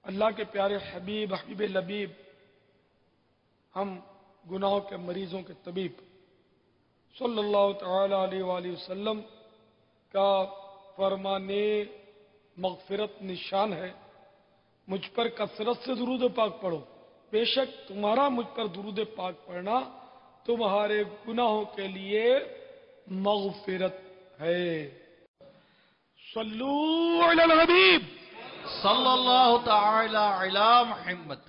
अल्लाह के प्यारे हबीब हबीब लबीब, हम गुनाहों के मरीजों के तबीब सल्लल्लाहु तआला अलैहि वसल्लम का फरमाने मग़फ़िरत निशान है, मुझ पर कसरत से दुरूद पाक पढ़ो। बेशक तुम्हारा मुझ पर दुरूद पाक पढ़ना तुम्हारे गुनाहों के लिए मग़फ़िरत है। सल्लू अलल हबीब सल्लल्लाहु तआला अला मुहम्मद।